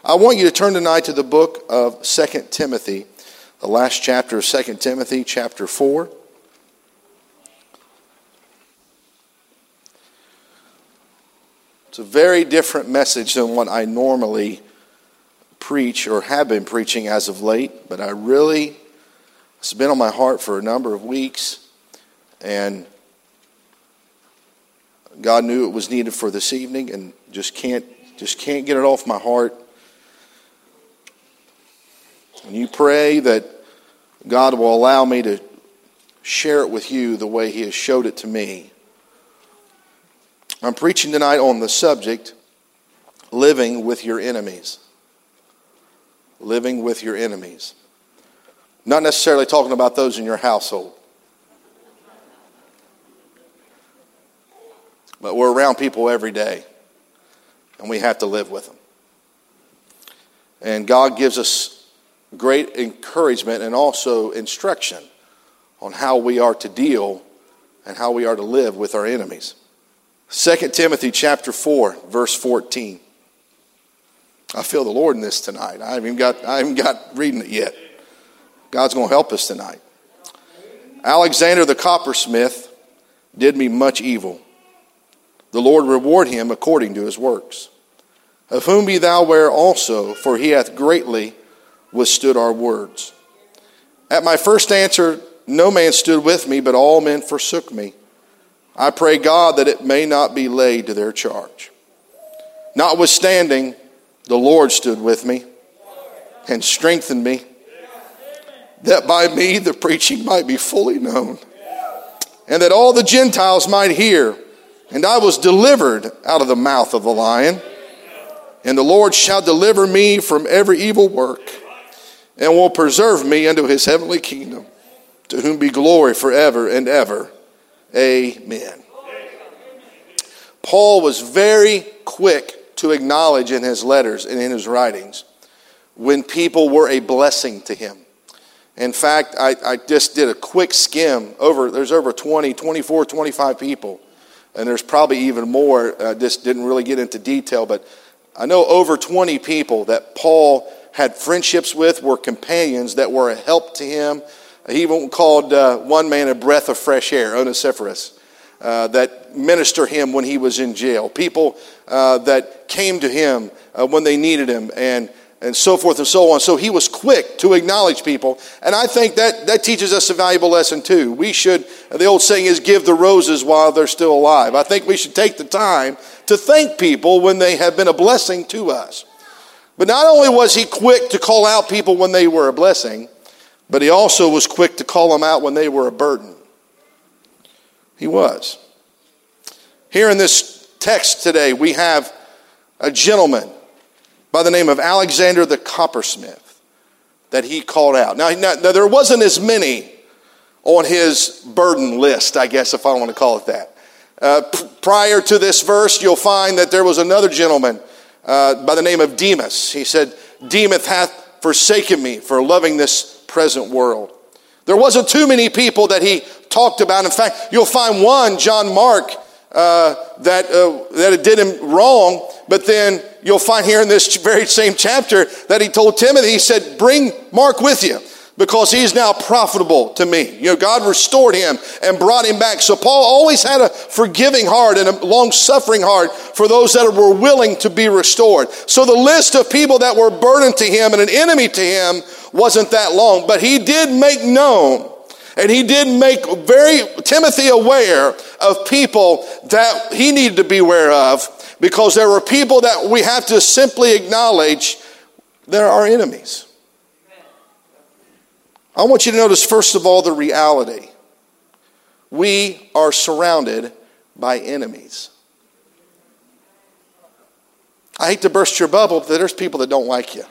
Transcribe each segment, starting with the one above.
I want you to turn tonight to the book of 2 Timothy, the last chapter of 2 Timothy, chapter 4. It's a very different message than what I normally preach or have been preaching as of late, but it's been on my heart for a number of weeks, and God knew it was needed for this evening, and just can't get it off my heart. And you pray that God will allow me to share it with you the way He has showed it to me. I'm preaching tonight on the subject, living with your enemies. Living with your enemies. Not necessarily talking about those in your household. But we're around people every day, and we have to live with them. And God gives us great encouragement and also instruction on how we are to deal and how we are to live with our enemies. 2 Timothy chapter 4, verse 14. I feel the Lord in this tonight. I haven't got reading it yet. God's going to help us tonight. Alexander the coppersmith did me much evil. The Lord reward him according to his works. Of whom be thou aware also, for he hath greatly withstood our words. At my first answer, no man stood with me, but all men forsook me. I pray God that it may not be laid to their charge. Notwithstanding, the Lord stood with me and strengthened me, that by me the preaching might be fully known, and that all the Gentiles might hear. And I was delivered out of the mouth of the lion. And the Lord shall deliver me from every evil work, and will preserve me unto his heavenly kingdom, to whom be glory forever and ever. Amen. Paul was very quick to acknowledge in his letters and in his writings when people were a blessing to him. In fact, I just did a quick skim. There's over 20, 24, 25 people. And there's probably even more. Just didn't really get into detail. But I know over 20 people that Paul had friendships with, were companions that were a help to him. He even called one man a breath of fresh air, Onesiphorus, that ministered him when he was in jail. People that came to him when they needed him, and so forth and so on. So he was quick to acknowledge people. And I think that teaches us a valuable lesson too. We should, the old saying is, give the roses while they're still alive. I think we should take the time to thank people when they have been a blessing to us. But not only was he quick to call out people when they were a blessing, but he also was quick to call them out when they were a burden. He was. Here in this text today, we have a gentleman by the name of Alexander the coppersmith that he called out. Now there wasn't as many on his burden list, I guess, if I want to call it that. Prior to this verse, you'll find that there was another gentleman by the name of Demas. He said, Demas hath forsaken me for loving this present world. There wasn't too many people that he talked about. In fact, you'll find one, John Mark, that did him wrong, but then you'll find here in this very same chapter that he told Timothy, he said, bring Mark with you, because he's now profitable to me. God restored him and brought him back. So Paul always had a forgiving heart and a long-suffering heart for those that were willing to be restored. So the list of people that were burdened to him and an enemy to him wasn't that long, but he did make known, and he did make Timothy aware of people that he needed to be aware of, because there were people that we have to simply acknowledge they're our enemies. I want you to notice, first of all, the reality. We are surrounded by enemies. I hate to burst your bubble, but there's people that don't like you.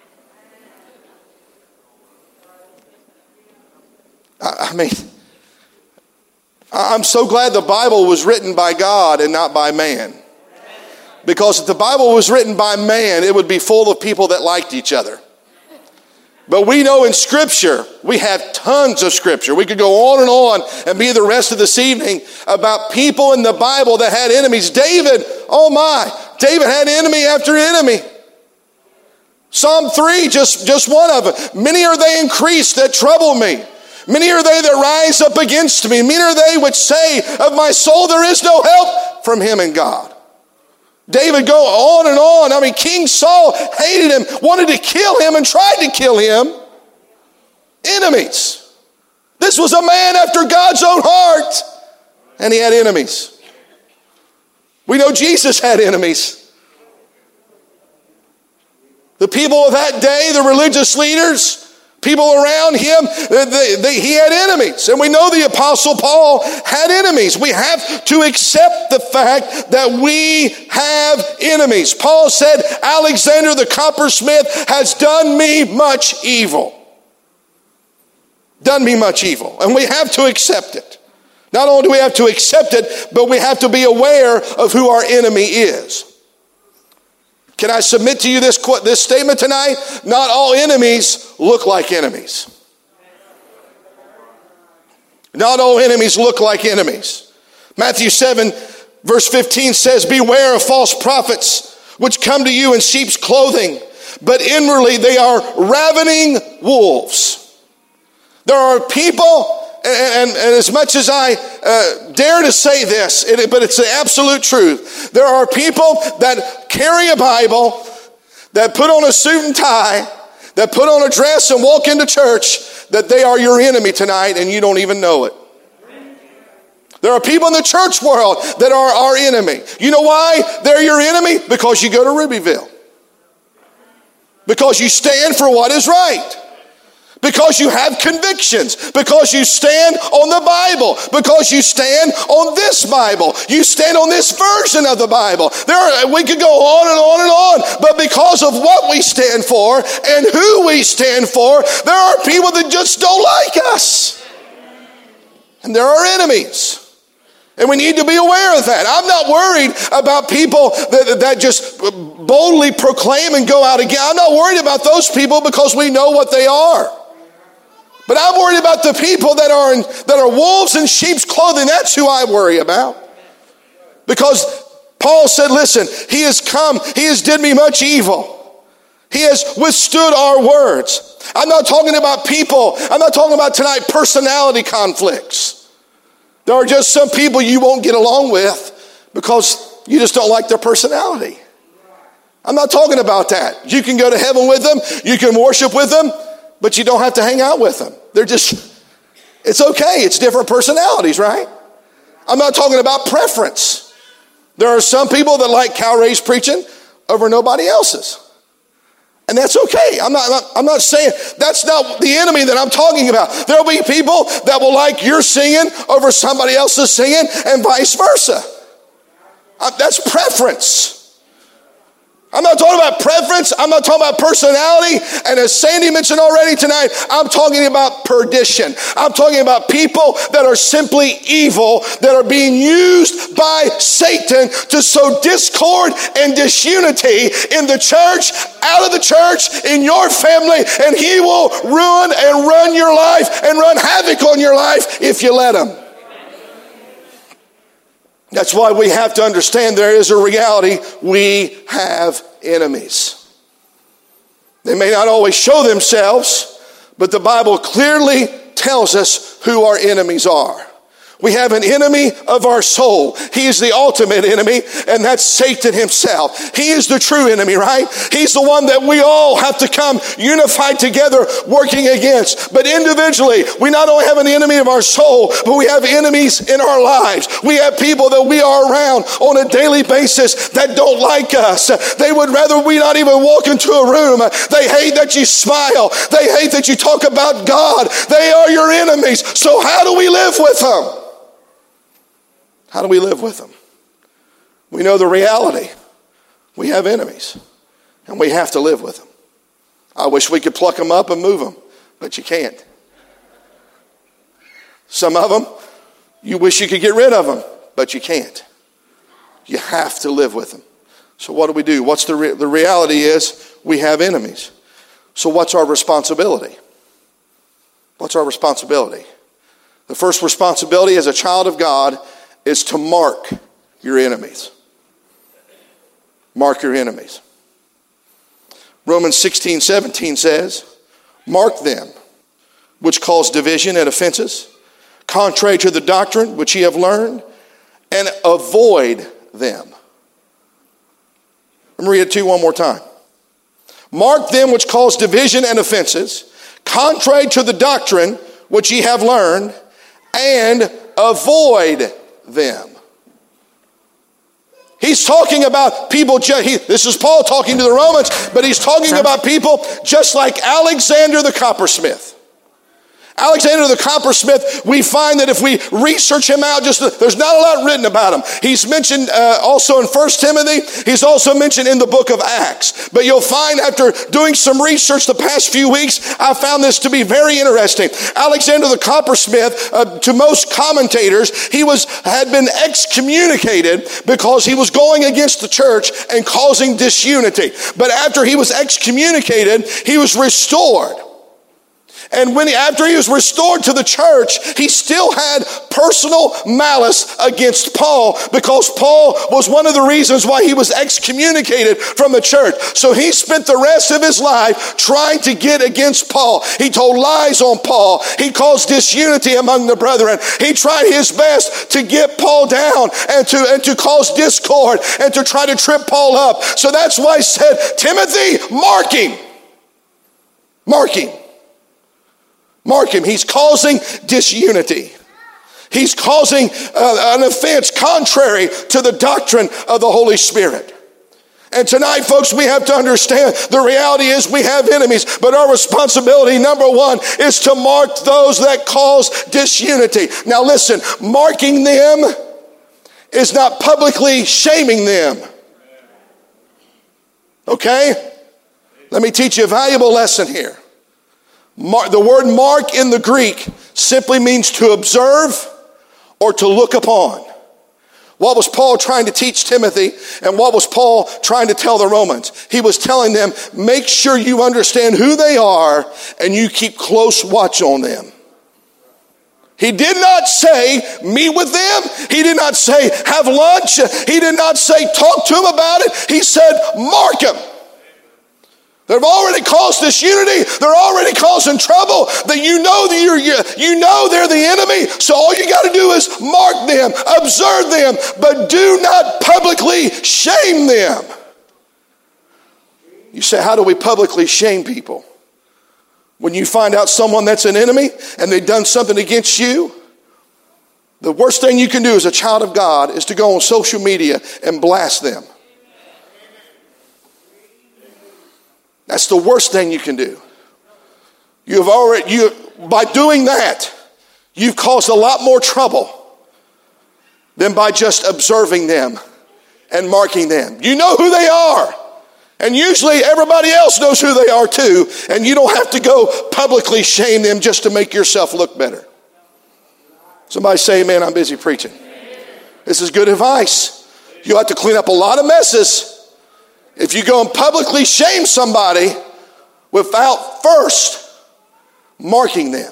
I mean, I'm so glad the Bible was written by God and not by man. Because if the Bible was written by man, it would be full of people that liked each other. But we know in Scripture, we have tons of Scripture. We could go on and be the rest of this evening about people in the Bible that had enemies. David, oh my, David had enemy after enemy. Psalm 3, just one of them. Many are they increased that trouble me. Many are they that rise up against me. Many are they which say of my soul, there is no help from him in God. David go on and on. I mean, King Saul hated him, wanted to kill him, and tried to kill him. Enemies. This was a man after God's own heart. And he had enemies. We know Jesus had enemies. The people of that day, the religious leaders, people around him, he had enemies. And we know the Apostle Paul had enemies. We have to accept the fact that we have enemies. Paul said, Alexander the coppersmith has done me much evil. Done me much evil. And we have to accept it. Not only do we have to accept it, but we have to be aware of who our enemy is. Can I submit to you this statement tonight? Not all enemies look like enemies. Not all enemies look like enemies. Matthew 7 verse 15 says, beware of false prophets which come to you in sheep's clothing, but inwardly they are ravening wolves. There are people, and as much as I dare to say this, but it's the absolute truth. There are people that carry a Bible, that put on a suit and tie, that put on a dress and walk into church, that they are your enemy tonight and you don't even know it. There are people in the church world that are our enemy. You know why they're your enemy? Because you go to Rubyville. Because you stand for what is right. Because you have convictions. Because you stand on the Bible. Because you stand on this Bible. You stand on this version of the Bible. We could go on and on and on. But because of what we stand for and who we stand for, there are people that just don't like us. And they're our enemies. And we need to be aware of that. I'm not worried about people that just boldly proclaim and go out again. I'm not worried about those people because we know what they are. But I'm worried about the people that are wolves in sheep's clothing. That's who I worry about. Because Paul said, listen, he has come, he has did me much evil. He has withstood our words. I'm not talking about people. I'm not talking about tonight personality conflicts. There are just some people you won't get along with because you just don't like their personality. I'm not talking about that. You can go to heaven with them. You can worship with them. But you don't have to hang out with them. It's okay. It's different personalities, right? I'm not talking about preference. There are some people that like Cal Ray's preaching over nobody else's. And that's okay. I'm not saying that's not the enemy that I'm talking about. There'll be people that will like your singing over somebody else's singing and vice versa. That's preference. I'm not talking about preference. I'm not talking about personality. And as Sandy mentioned already tonight, I'm talking about perdition. I'm talking about people that are simply evil, that are being used by Satan to sow discord and disunity in the church, out of the church, in your family, and he will ruin and run your life and run havoc on your life if you let him. That's why we have to understand there is a reality. We have enemies. They may not always show themselves, but the Bible clearly tells us who our enemies are. We have an enemy of our soul. He is the ultimate enemy, and that's Satan himself. He is the true enemy, right? He's the one that we all have to come unified together working against. But individually, we not only have an enemy of our soul, but we have enemies in our lives. We have people that we are around on a daily basis that don't like us. They would rather we not even walk into a room. They hate that you smile. They hate that you talk about God. They are your enemies. So how do we live with them? How do we live with them? We know the reality. We have enemies, and we have to live with them. I wish we could pluck them up and move them, but you can't. Some of them, you wish you could get rid of them, but you can't. You have to live with them. So what do? What's the reality is we have enemies. So what's our responsibility? What's our responsibility? The first responsibility as a child of God is to mark your enemies. Mark your enemies. Romans 16:17 says, mark them, which cause division and offenses, contrary to the doctrine which ye have learned, and avoid them. Let me read it to you one more time. Mark them which cause division and offenses, contrary to the doctrine which ye have learned, and avoid them. He's talking about people, this is Paul talking to the Romans, but he's talking about people just like Alexander the coppersmith. Alexander the coppersmith, we find that if we research him out, there's not a lot written about him. He's mentioned also in 1 Timothy. He's also mentioned in the book of Acts. But you'll find after doing some research the past few weeks, I found this to be very interesting. Alexander the coppersmith, to most commentators, he had been excommunicated because he was going against the church and causing disunity. But after he was excommunicated, he was restored. And after he was restored to the church, he still had personal malice against Paul because Paul was one of the reasons why he was excommunicated from the church. So he spent the rest of his life trying to get against Paul. He told lies on Paul. He caused disunity among the brethren. He tried his best to get Paul down and to cause discord and to try to trip Paul up. So that's why he said, Timothy, mark him. Mark him. Mark him. He's causing disunity. He's causing an offense contrary to the doctrine of the Holy Spirit. And tonight, folks, we have to understand the reality is we have enemies, but our responsibility, number one, is to mark those that cause disunity. Now listen, marking them is not publicly shaming them. Okay? Let me teach you a valuable lesson here. The word mark in the Greek simply means to observe or to look upon. What was Paul trying to teach Timothy, and what was Paul trying to tell the Romans? He was telling them, make sure you understand who they are and you keep close watch on them. He did not say, meet with them. He did not say, have lunch. He did not say, talk to them about it. He said, mark them. They've already caused disunity. They're already causing trouble. That you know they're the enemy. So all you got to do is mark them, observe them, but do not publicly shame them. You say, how do we publicly shame people? When you find out someone that's an enemy and they've done something against you, the worst thing you can do as a child of God is to go on social media and blast them. That's the worst thing you can do. By doing that, you've caused a lot more trouble than by just observing them and marking them. You know who they are. And usually everybody else knows who they are too. And you don't have to go publicly shame them just to make yourself look better. Somebody say amen, I'm busy preaching. This is good advice. You'll have to clean up a lot of messes if you go and publicly shame somebody without first marking them.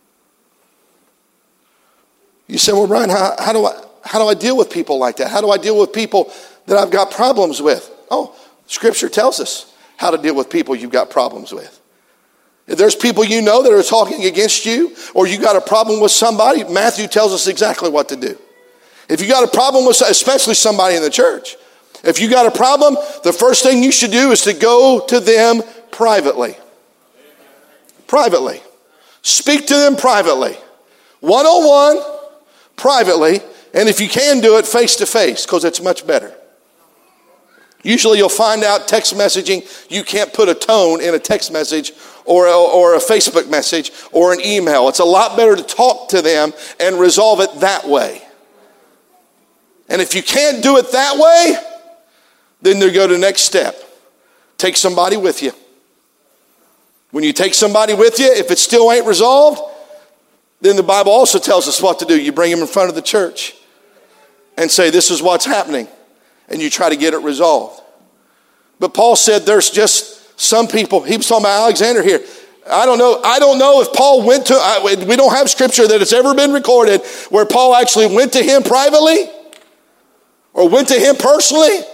You say, well, Brian, how do I deal with people like that? How do I deal with people that I've got problems with? Oh, Scripture tells us how to deal with people you've got problems with. If there's people you know that are talking against you, or you got a problem with somebody, Matthew tells us exactly what to do. If you got a problem with, especially somebody in the church, if you got a problem, the first thing you should do is to go to them privately. Privately. Speak to them privately. One-on-one, privately, and if you can do it face-to-face, because it's much better. Usually you'll find out text messaging, you can't put a tone in a text message or a Facebook message or an email. It's a lot better to talk to them and resolve it that way. And if you can't do it that way, then you go to the next step. Take somebody with you. When you take somebody with you, if it still ain't resolved, then the Bible also tells us what to do. You bring them in front of the church and say, this is what's happening. And you try to get it resolved. But Paul said there's just some people. He was talking about Alexander here. I don't know if Paul went to, we don't have scripture that it's ever been recorded where Paul actually went to him privately or went to him personally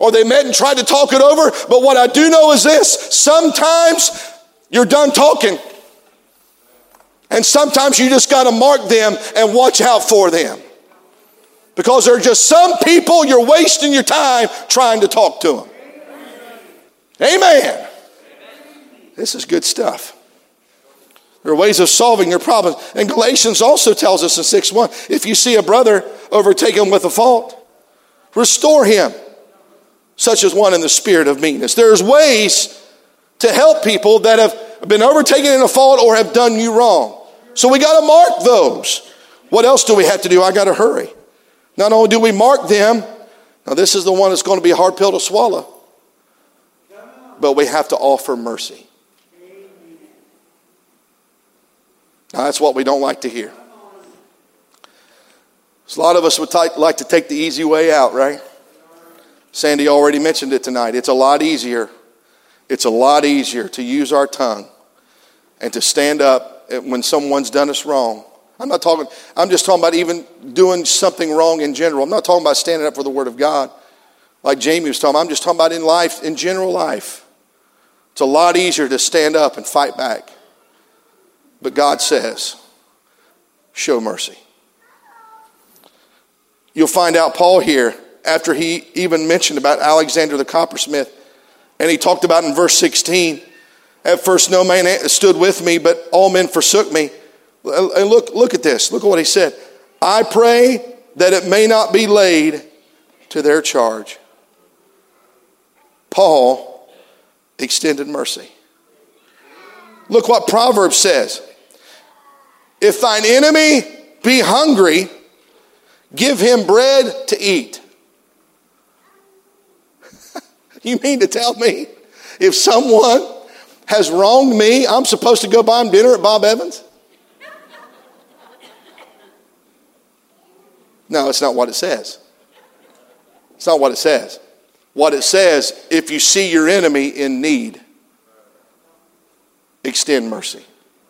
or they met and tried to talk it over. But what I do know is this: sometimes you're done talking. And sometimes you just got to mark them and watch out for them. Because there are just some people you're wasting your time trying to talk to them. Amen. This is good stuff. There are ways of solving your problems. And Galatians also tells us in 6:1, if you see a brother overtaken with a fault, restore him, such as one in the spirit of meekness. There's ways to help people that have been overtaken in a fault or have done you wrong. So we got to mark those. What else do we have to do? I got to hurry. Not only do we mark them, now this is the one that's going to be a hard pill to swallow, but we have to offer mercy. Now that's what we don't like to hear. So a lot of us would like to take the easy way out, right? Sandy already mentioned it tonight. It's a lot easier. It's a lot easier to use our tongue and to stand up when someone's done us wrong. I'm just talking about even doing something wrong in general. I'm not talking about standing up for the Word of God like Jamie was talking about. I'm just talking about in life, in general life. It's a lot easier to stand up and fight back. But God says, show mercy. You'll find out Paul here, after he even mentioned about Alexander the coppersmith, and he talked about in verse 16, at first no man stood with me, but all men forsook me. And look at this. Look at what he said. I pray that it may not be laid to their charge. Paul extended mercy. Look what Proverbs says. If thine enemy be hungry, give him bread to eat. You mean to tell me if someone has wronged me, I'm supposed to go buy him dinner at Bob Evans? No, it's not what it says. It's not what it says. What it says, if you see your enemy in need, extend mercy.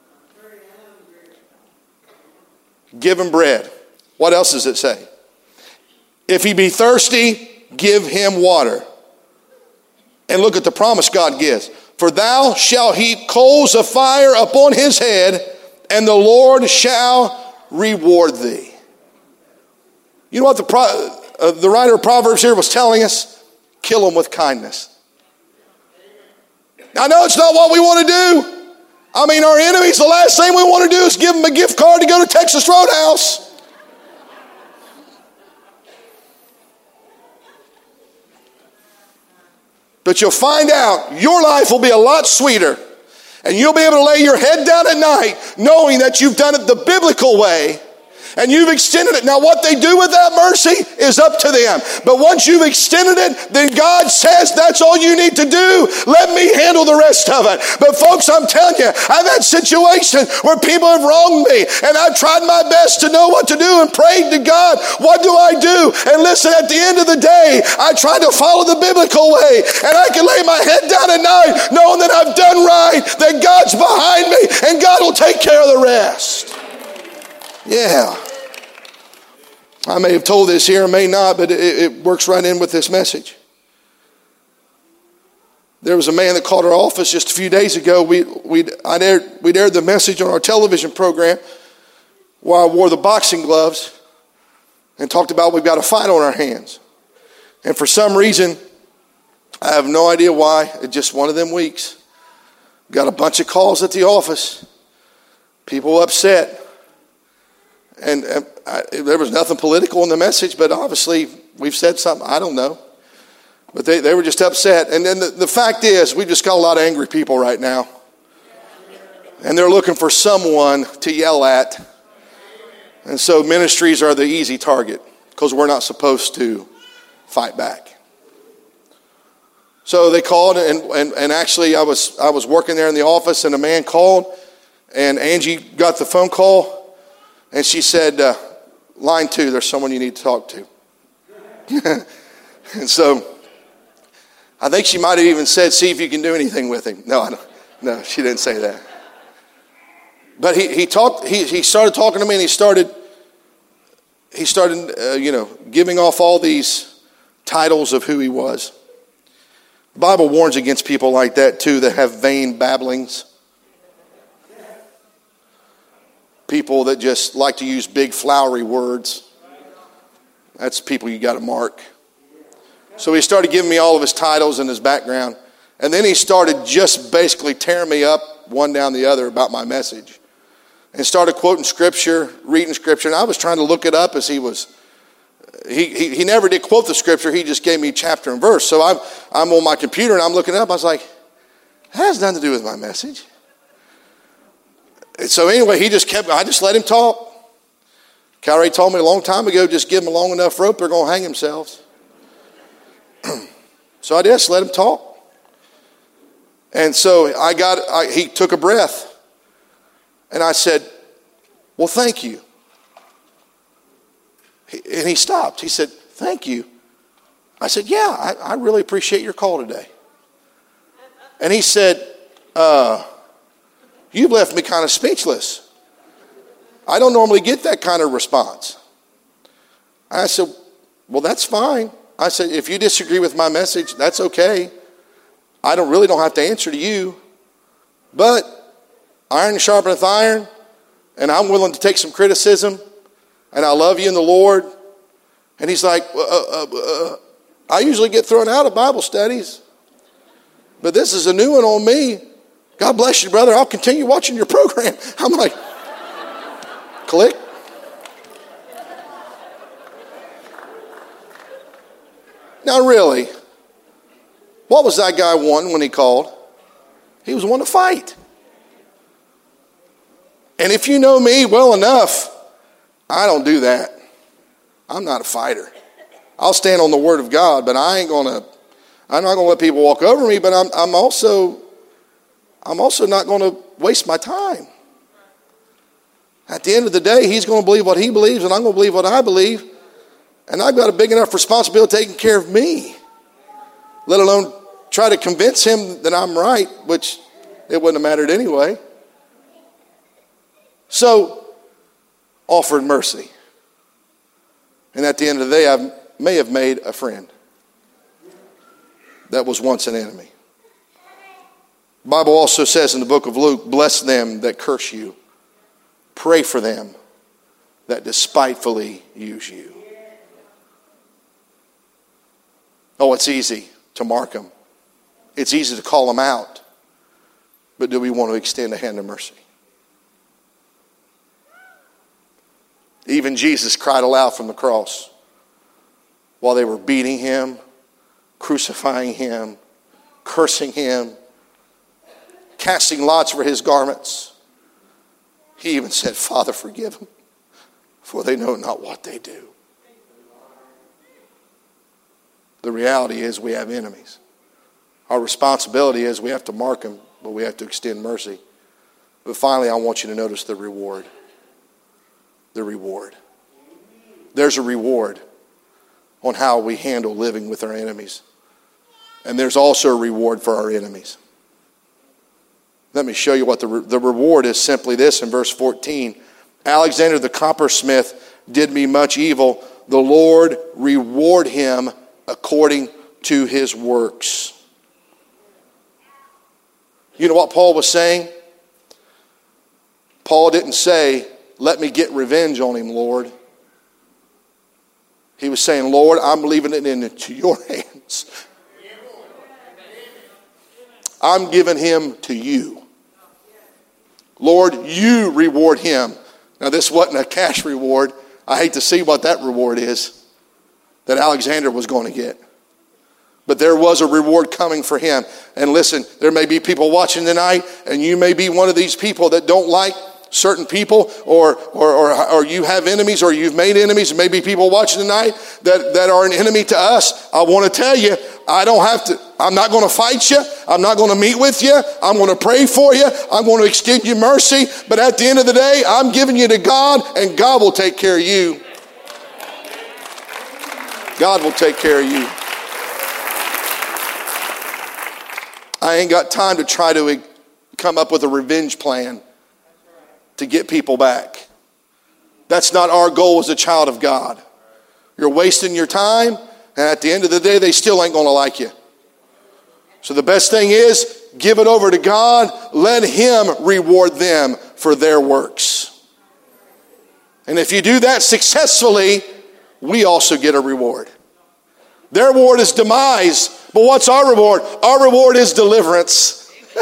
Give him bread. What else does it say? If he be thirsty, give him water. And look at the promise God gives. For thou shalt heap coals of fire upon his head, and the Lord shall reward thee. You know what the writer of Proverbs here was telling us? Kill them with kindness. I know it's not what we want to do. I mean, our enemies, the last thing we want to do is give them a gift card to go to Texas Roadhouse. But you'll find out your life will be a lot sweeter. And you'll be able to lay your head down at night knowing that you've done it the biblical way. And you've extended it. Now what they do with that mercy is up to them. But once you've extended it, then God says that's all you need to do. Let me handle the rest of it. But folks, I'm telling you, I've had situations where people have wronged me. And I've tried my best to know what to do and prayed to God, what do I do? And listen, at the end of the day, I try to follow the biblical way. And I can lay my head down at night knowing that I've done right, that God's behind me, and God will take care of the rest. Yeah. I may have told this here, may not, but it works right in with this message. There was a man that called our office just a few days ago. We'd aired the message on our television program while I wore the boxing gloves and talked about we've got a fight on our hands. And for some reason, I have no idea why, it's just one of them weeks. Got a bunch of calls at the office. People upset. And there was nothing political in the message, but obviously we've said something, I don't know. But they were just upset. And then the fact is, we've just got a lot of angry people right now. And they're looking for someone to yell at. And so ministries are the easy target because we're not supposed to fight back. So they called, and actually I was working there in the office, and a man called, and Angie got the phone call. And she said, line 2, there's someone you need to talk to. And so I think she might have even said, see if you can do anything with him. No, she didn't say that. But he started talking to me, and he started giving off all these titles of who he was. The Bible warns against people like that too, that have vain babblings. People that just like to use big flowery words. That's people you got to mark. So he started giving me all of his titles and his background. And then he started just basically tearing me up one down the other about my message. And started quoting scripture, reading scripture. And I was trying to look it up as he was. He never did quote the scripture. He just gave me chapter and verse. So I'm on my computer and I'm looking it up. I was like, that has nothing to do with my message. And so anyway, I just let him talk. Calvary told me a long time ago, just give them a long enough rope, they're going to hang themselves. So I just let him talk. And so he took a breath. And I said, well, thank you. And he stopped. He said, thank you. I said, yeah, I really appreciate your call today. And he said, you've left me kind of speechless. I don't normally get that kind of response. I said, well, that's fine. I said, if you disagree with my message, that's okay. I don't have to answer to you. But iron sharpeneth iron, and I'm willing to take some criticism, and I love you in the Lord. And he's like, I usually get thrown out of Bible studies, but this is a new one on me. God bless you, brother. I'll continue watching your program. I'm like, click. Now really, what was that guy wanting when he called? He was wanting to fight. And if you know me well enough, I don't do that. I'm not a fighter. I'll stand on the word of God, but I'm not going to let people walk over me, but I'm also not going to waste my time. At the end of the day, he's going to believe what he believes, and I'm going to believe what I believe. And I've got a big enough responsibility taking care of me, let alone try to convince him that I'm right, which it wouldn't have mattered anyway. So, offered mercy. And at the end of the day, I may have made a friend that was once an enemy. The Bible also says in the book of Luke, bless them that curse you. Pray for them that despitefully use you. Oh, it's easy to mark them. It's easy to call them out. But do we want to extend a hand of mercy? Even Jesus cried aloud from the cross while they were beating him, crucifying him, cursing him, casting lots for his garments. He even said, Father, forgive them, for they know not what they do. The reality is we have enemies. Our responsibility is we have to mark them, but we have to extend mercy. But finally, I want you to notice the reward. The reward. There's a reward on how we handle living with our enemies. And there's also a reward for our enemies. Let me show you what the reward is. Simply this in verse 14. Alexander the coppersmith did me much evil. The Lord reward him according to his works. You know what Paul was saying? Paul didn't say, let me get revenge on him, Lord. He was saying, Lord, I'm leaving it into your hands. I'm giving him to you. Lord, you reward him. Now, this wasn't a cash reward. I hate to see what that reward is that Alexander was going to get. But there was a reward coming for him. And listen, there may be people watching tonight, and you may be one of these people that don't like certain people, or you have enemies, or you've made enemies. And maybe people watching tonight that are an enemy to us. I want to tell you, I'm not going to fight you. I'm not going to meet with you. I'm going to pray for you. I'm going to extend you mercy. But at the end of the day, I'm giving you to God, and God will take care of you. God will take care of you. I ain't got time to try to come up with a revenge plan to get people back. That's not our goal as a child of God. You're wasting your time, and at the end of the day, they still ain't going to like you. So the best thing is, give it over to God. Let Him reward them for their works. And if you do that successfully, we also get a reward. Their reward is demise, but what's our reward? Our reward is deliverance.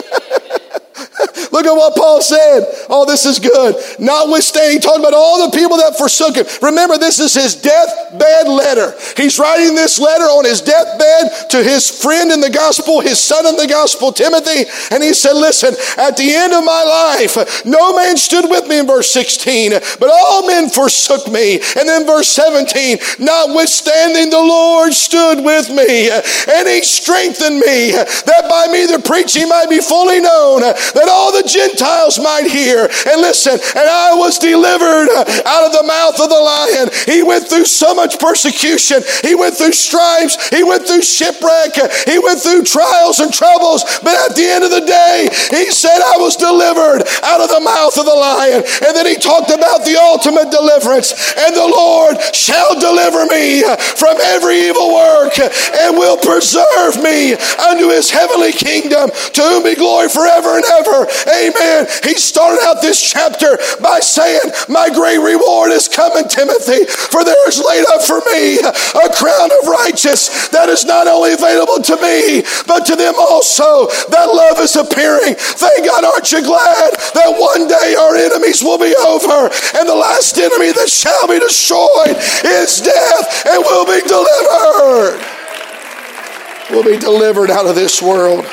Look at what Paul said. Oh, this is good. Notwithstanding, talking about all the people that forsook him. Remember, this is his deathbed letter. He's writing this letter on his deathbed to his friend in the gospel, his son in the gospel, Timothy. And he said, listen, at the end of my life, no man stood with me in verse 16, but all men forsook me. And then verse 17, notwithstanding the Lord stood with me, and he strengthened me, that by me the preaching might be fully known, that all the Gentiles might hear. And listen, and I was delivered out of the mouth of the lion. He went through so much persecution. He went through stripes. He went through shipwreck. He went through trials and troubles. But at the end of the day, he said, I was delivered out of the mouth of the lion. And then he talked about the ultimate deliverance. And the Lord shall deliver me from every evil work and will preserve me unto his heavenly kingdom, to whom be glory forever and ever. Amen. He started out this chapter by saying, my great reward is coming, Timothy, for there is laid up for me a crown of righteousness that is not only available to me, but to them also that love is appearing. Thank God, aren't you glad that one day our enemies will be over, and the last enemy that shall be destroyed is death, and we'll be delivered. We'll be delivered out of this world.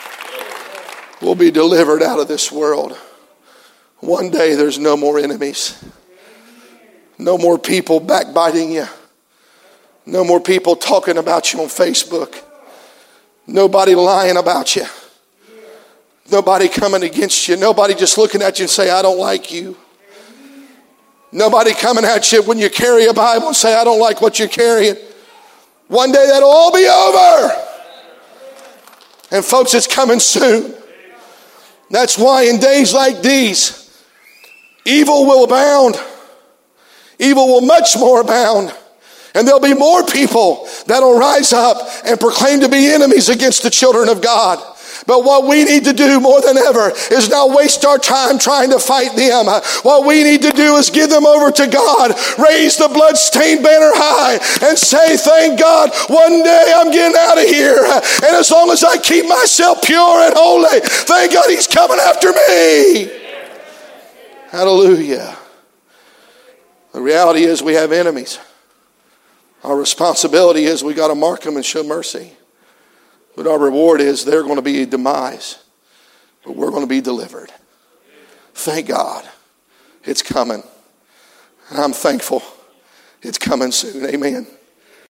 We'll be delivered out of this world. One day there's no more enemies. No more people backbiting you. No more people talking about you on Facebook. Nobody lying about you. Nobody coming against you. Nobody just looking at you and say, I don't like you. Nobody coming at you when you carry a Bible and say, I don't like what you're carrying. One day that'll all be over. And folks, it's coming soon. That's why in days like these, evil will abound. Evil will much more abound. And there'll be more people that'll rise up and proclaim to be enemies against the children of God. But what we need to do more than ever is not waste our time trying to fight them. What we need to do is give them over to God, raise the bloodstained banner high, and say, thank God, one day I'm getting out of here. And as long as I keep myself pure and holy, thank God He's coming after me. Hallelujah. The reality is we have enemies. Our responsibility is we got to mark them and show mercy. But our reward is they're going to be a demise, but we're going to be delivered. Thank God it's coming. And I'm thankful it's coming soon. Amen.